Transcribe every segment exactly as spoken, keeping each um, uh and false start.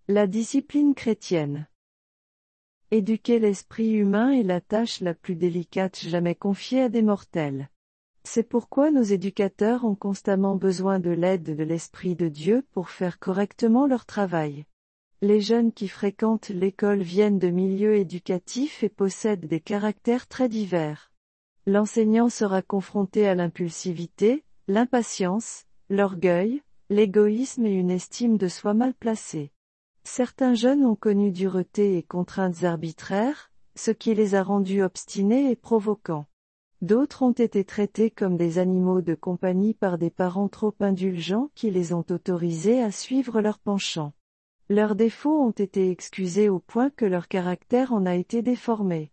La discipline chrétienne. Éduquer l'esprit humain est la tâche la plus délicate jamais confiée à des mortels. C'est pourquoi nos éducateurs ont constamment besoin de l'aide de l'Esprit de Dieu pour faire correctement leur travail. Les jeunes qui fréquentent l'école viennent de milieux éducatifs et possèdent des caractères très divers. L'enseignant sera confronté à l'impulsivité, l'impatience, l'orgueil, l'égoïsme et une estime de soi mal placée. Certains jeunes ont connu dureté et contraintes arbitraires, ce qui les a rendus obstinés et provoquants. D'autres ont été traités comme des animaux de compagnie par des parents trop indulgents qui les ont autorisés à suivre leur penchant. Leurs défauts ont été excusés au point que leur caractère en a été déformé.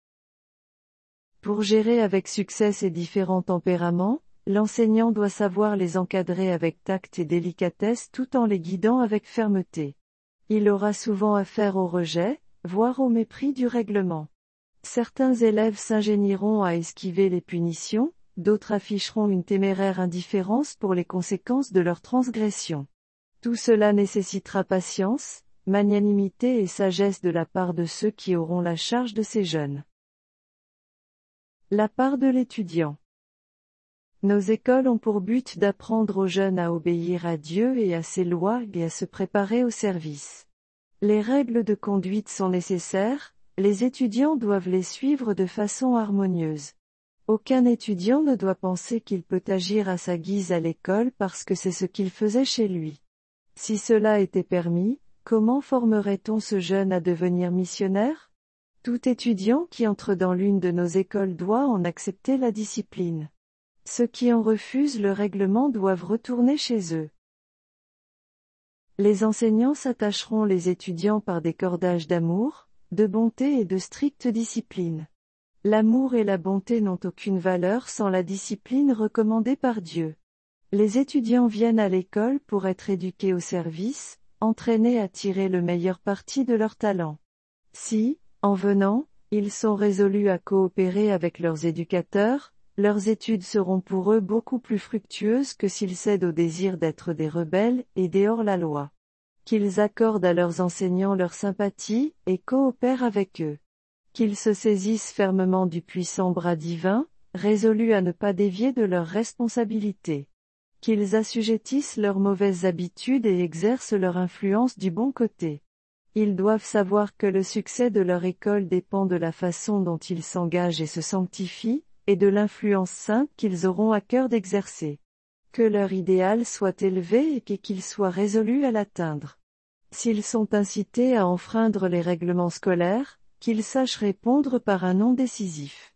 Pour gérer avec succès ces différents tempéraments, l'enseignant doit savoir les encadrer avec tact et délicatesse tout en les guidant avec fermeté. Il aura souvent affaire au rejet, voire au mépris du règlement. Certains élèves s'ingénieront à esquiver les punitions, d'autres afficheront une téméraire indifférence pour les conséquences de leur transgression. Tout cela nécessitera patience, magnanimité et sagesse de la part de ceux qui auront la charge de ces jeunes. La part de l'étudiant. Nos écoles ont pour but d'apprendre aux jeunes à obéir à Dieu et à ses lois et à se préparer au service. Les règles de conduite sont nécessaires, les étudiants doivent les suivre de façon harmonieuse. Aucun étudiant ne doit penser qu'il peut agir à sa guise à l'école parce que c'est ce qu'il faisait chez lui. Si cela était permis, comment formerait-on ce jeune à devenir missionnaire? Tout étudiant qui entre dans l'une de nos écoles doit en accepter la discipline. Ceux qui en refusent le règlement doivent retourner chez eux. Les enseignants s'attacheront les étudiants par des cordages d'amour, de bonté et de stricte discipline. L'amour et la bonté n'ont aucune valeur sans la discipline recommandée par Dieu. Les étudiants viennent à l'école pour être éduqués au service, entraînés à tirer le meilleur parti de leur talent. Si, en venant, ils sont résolus à coopérer avec leurs éducateurs, leurs études seront pour eux beaucoup plus fructueuses que s'ils cèdent au désir d'être des rebelles et des hors-la-loi. Qu'ils accordent à leurs enseignants leur sympathie et coopèrent avec eux. Qu'ils se saisissent fermement du puissant bras divin, résolus à ne pas dévier de leurs responsabilités. Qu'ils assujettissent leurs mauvaises habitudes et exercent leur influence du bon côté. Ils doivent savoir que le succès de leur école dépend de la façon dont ils s'engagent et se sanctifient, et de l'influence sainte qu'ils auront à cœur d'exercer. Que leur idéal soit élevé et qu'ils soient résolus à l'atteindre. S'ils sont incités à enfreindre les règlements scolaires, qu'ils sachent répondre par un non décisif.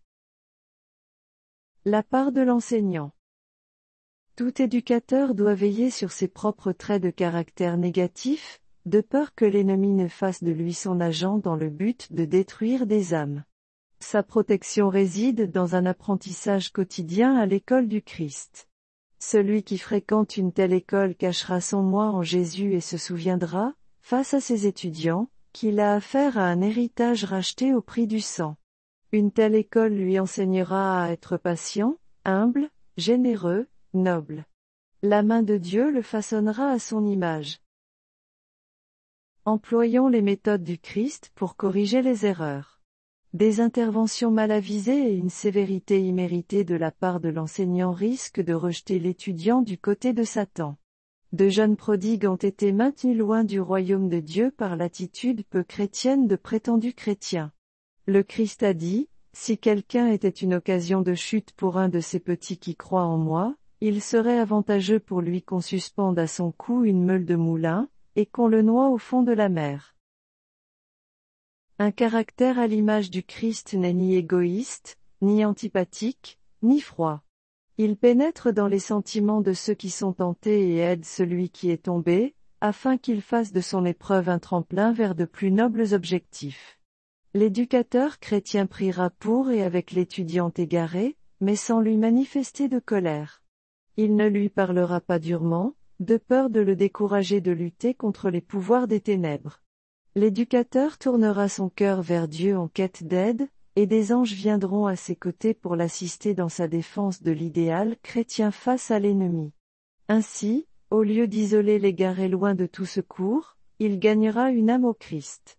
La part de l'enseignant. Tout éducateur doit veiller sur ses propres traits de caractère négatifs, de peur que l'ennemi ne fasse de lui son agent dans le but de détruire des âmes. Sa protection réside dans un apprentissage quotidien à l'école du Christ. Celui qui fréquente une telle école cachera son moi en Jésus et se souviendra, face à ses étudiants, qu'il a affaire à un héritage racheté au prix du sang. Une telle école lui enseignera à être patient, humble, généreux, noble. La main de Dieu le façonnera à son image. Employons les méthodes du Christ pour corriger les erreurs. Des interventions mal avisées et une sévérité imméritée de la part de l'enseignant risquent de rejeter l'étudiant du côté de Satan. De jeunes prodigues ont été maintenus loin du royaume de Dieu par l'attitude peu chrétienne de prétendus chrétiens. Le Christ a dit, « Si quelqu'un était une occasion de chute pour un de ces petits qui croient en moi, il serait avantageux pour lui qu'on suspende à son cou une meule de moulin, et qu'on le noie au fond de la mer. » Un caractère à l'image du Christ n'est ni égoïste, ni antipathique, ni froid. Il pénètre dans les sentiments de ceux qui sont tentés et aide celui qui est tombé, afin qu'il fasse de son épreuve un tremplin vers de plus nobles objectifs. L'éducateur chrétien priera pour et avec l'étudiant égaré, mais sans lui manifester de colère. Il ne lui parlera pas durement, de peur de le décourager de lutter contre les pouvoirs des ténèbres. L'éducateur tournera son cœur vers Dieu en quête d'aide, et des anges viendront à ses côtés pour l'assister dans sa défense de l'idéal chrétien face à l'ennemi. Ainsi, au lieu d'isoler l'égaré loin de tout secours, il gagnera une âme au Christ.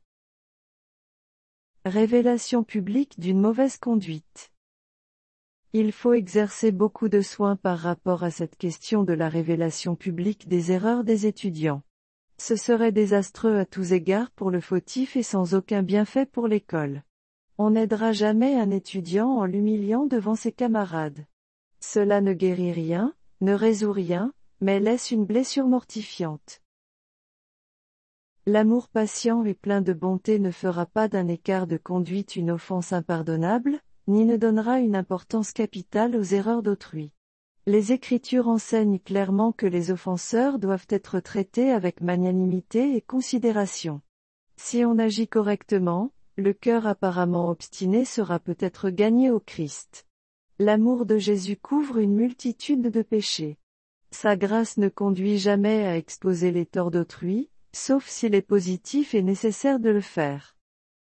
Révélation publique d'une mauvaise conduite. Il faut exercer beaucoup de soin par rapport à cette question de la révélation publique des erreurs des étudiants. Ce serait désastreux à tous égards pour le fautif et sans aucun bienfait pour l'école. On n'aidera jamais un étudiant en l'humiliant devant ses camarades. Cela ne guérit rien, ne résout rien, mais laisse une blessure mortifiante. L'amour patient et plein de bonté ne fera pas d'un écart de conduite une offense impardonnable, ni ne donnera une importance capitale aux erreurs d'autrui. Les Écritures enseignent clairement que les offenseurs doivent être traités avec magnanimité et considération. Si on agit correctement, le cœur apparemment obstiné sera peut-être gagné au Christ. L'amour de Jésus couvre une multitude de péchés. Sa grâce ne conduit jamais à exposer les torts d'autrui, sauf s'il est positif et nécessaire de le faire.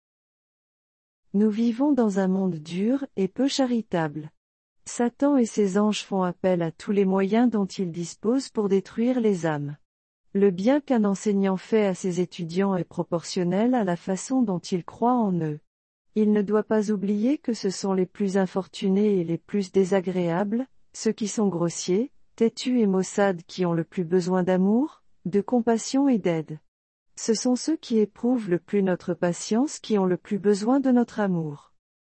Nous vivons dans un monde dur et peu charitable. Satan et ses anges font appel à tous les moyens dont ils disposent pour détruire les âmes. Le bien qu'un enseignant fait à ses étudiants est proportionnel à la façon dont il croit en eux. Il ne doit pas oublier que ce sont les plus infortunés et les plus désagréables, ceux qui sont grossiers, têtus et maussades qui ont le plus besoin d'amour, de compassion et d'aide. Ce sont ceux qui éprouvent le plus notre patience qui ont le plus besoin de notre amour.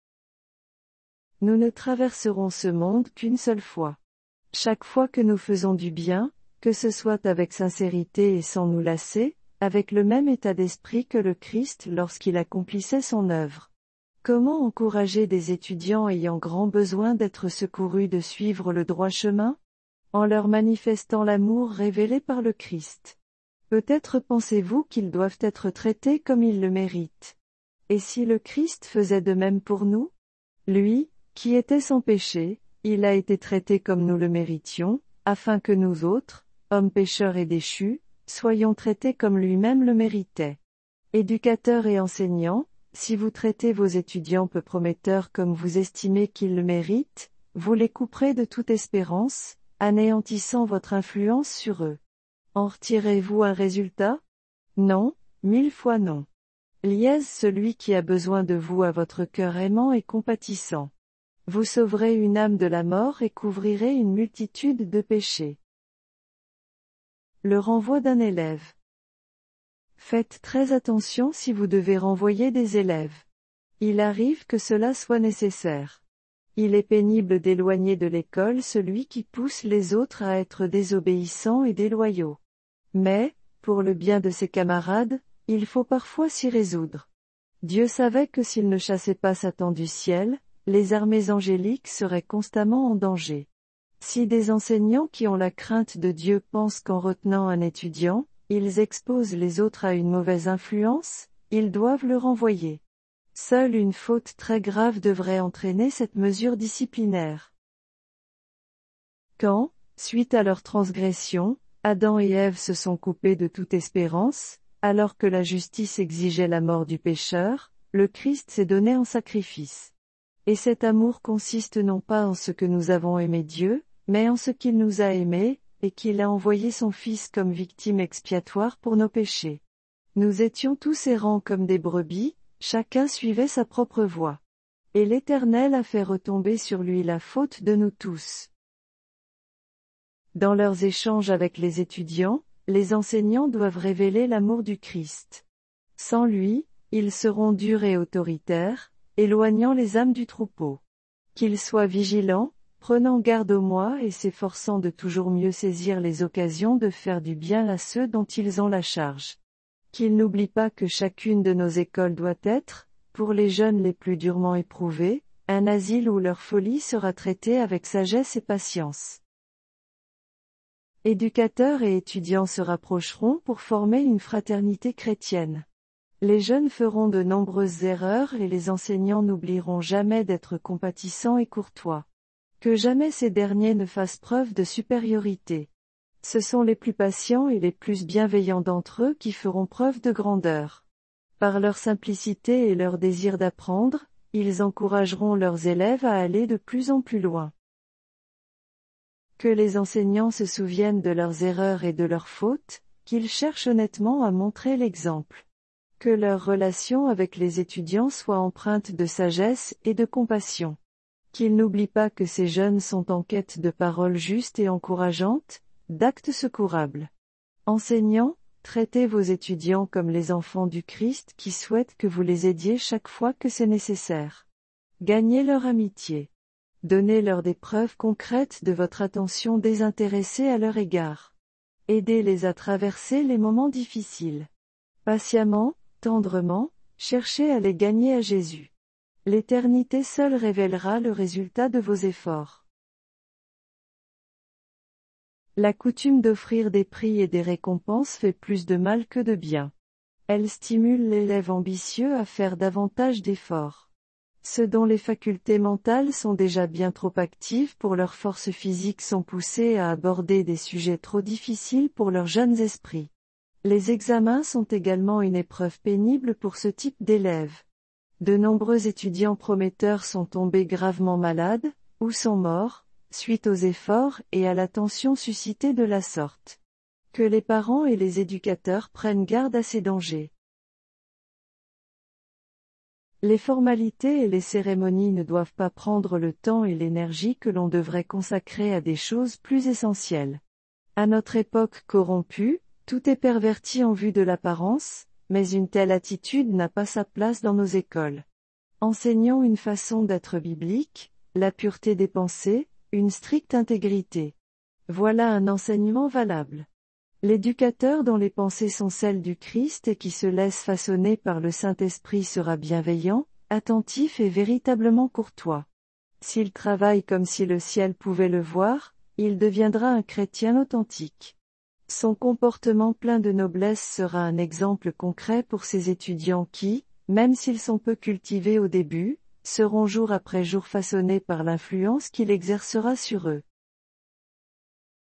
Nous ne traverserons ce monde qu'une seule fois. Chaque fois que nous faisons du bien, que ce soit avec sincérité et sans nous lasser, avec le même état d'esprit que le Christ lorsqu'il accomplissait son œuvre. Comment encourager des étudiants ayant grand besoin d'être secourus de suivre le droit chemin? En leur manifestant l'amour révélé par le Christ. Peut-être pensez-vous qu'ils doivent être traités comme ils le méritent. Et si le Christ faisait de même pour nous? Lui, qui était sans péché, il a été traité comme nous le méritions, afin que nous autres, hommes pécheurs et déchus, soyons traités comme lui-même le méritait. Éducateurs et enseignants, si vous traitez vos étudiants peu prometteurs comme vous estimez qu'ils le méritent, vous les couperez de toute espérance, anéantissant votre influence sur eux. En retirez-vous un résultat? Non, mille fois non. Liez celui qui a besoin de vous à votre cœur aimant et compatissant. Vous sauverez une âme de la mort et couvrirez une multitude de péchés. Le renvoi d'un élève. Faites très attention si vous devez renvoyer des élèves. Il arrive que cela soit nécessaire. Il est pénible d'éloigner de l'école celui qui pousse les autres à être désobéissants et déloyaux. Mais, pour le bien de ses camarades, il faut parfois s'y résoudre. Dieu savait que s'il ne chassait pas Satan du ciel, les armées angéliques seraient constamment en danger. Si des enseignants qui ont la crainte de Dieu pensent qu'en retenant un étudiant, ils exposent les autres à une mauvaise influence, ils doivent le renvoyer. Seule une faute très grave devrait entraîner cette mesure disciplinaire. Quand, suite à leur transgression, Adam et Ève se sont coupés de toute espérance, alors que la justice exigeait la mort du pécheur, le Christ s'est donné en sacrifice. Et cet amour consiste non pas en ce que nous avons aimé Dieu, mais en ce qu'il nous a aimés, et qu'il a envoyé son Fils comme victime expiatoire pour nos péchés. Nous étions tous errants comme des brebis, chacun suivait sa propre voie. Et l'Éternel a fait retomber sur lui la faute de nous tous. Dans leurs échanges avec les étudiants, les enseignants doivent révéler l'amour du Christ. Sans lui, ils seront durs et autoritaires, éloignant les âmes du troupeau. Qu'ils soient vigilants, prenant garde au moi et s'efforçant de toujours mieux saisir les occasions de faire du bien à ceux dont ils ont la charge. Qu'ils n'oublient pas que chacune de nos écoles doit être, pour les jeunes les plus durement éprouvés, un asile où leur folie sera traitée avec sagesse et patience. Éducateurs et étudiants se rapprocheront pour former une fraternité chrétienne. Les jeunes feront de nombreuses erreurs et les enseignants n'oublieront jamais d'être compatissants et courtois. Que jamais ces derniers ne fassent preuve de supériorité. Ce sont les plus patients et les plus bienveillants d'entre eux qui feront preuve de grandeur. Par leur simplicité et leur désir d'apprendre, ils encourageront leurs élèves à aller de plus en plus loin. Que les enseignants se souviennent de leurs erreurs et de leurs fautes, qu'ils cherchent honnêtement à montrer l'exemple. Que leur relation avec les étudiants soit empreinte de sagesse et de compassion. Qu'ils n'oublient pas que ces jeunes sont en quête de paroles justes et encourageantes, d'actes secourables. Enseignants, traitez vos étudiants comme les enfants du Christ qui souhaitent que vous les aidiez chaque fois que c'est nécessaire. Gagnez leur amitié. Donnez-leur des preuves concrètes de votre attention désintéressée à leur égard. Aidez-les à traverser les moments difficiles. Patiemment, tendrement, cherchez à les gagner à Jésus. L'éternité seule révélera le résultat de vos efforts. La coutume d'offrir des prix et des récompenses fait plus de mal que de bien. Elle stimule l'élève ambitieux à faire davantage d'efforts. Ceux dont les facultés mentales sont déjà bien trop actives pour leurs forces physiques sont poussés à aborder des sujets trop difficiles pour leurs jeunes esprits. Les examens sont également une épreuve pénible pour ce type d'élèves. De nombreux étudiants prometteurs sont tombés gravement malades, ou sont morts, suite aux efforts et à la tension suscitée de la sorte. Que les parents et les éducateurs prennent garde à ces dangers. Les formalités et les cérémonies ne doivent pas prendre le temps et l'énergie que l'on devrait consacrer à des choses plus essentielles. À notre époque corrompue, tout est perverti en vue de l'apparence, mais une telle attitude n'a pas sa place dans nos écoles. Enseignons une façon d'être biblique, la pureté des pensées, une stricte intégrité. Voilà un enseignement valable. L'éducateur dont les pensées sont celles du Christ et qui se laisse façonner par le Saint-Esprit sera bienveillant, attentif et véritablement courtois. S'il travaille comme si le ciel pouvait le voir, il deviendra un chrétien authentique. Son comportement plein de noblesse sera un exemple concret pour ces étudiants qui, même s'ils sont peu cultivés au début, seront jour après jour façonnés par l'influence qu'il exercera sur eux.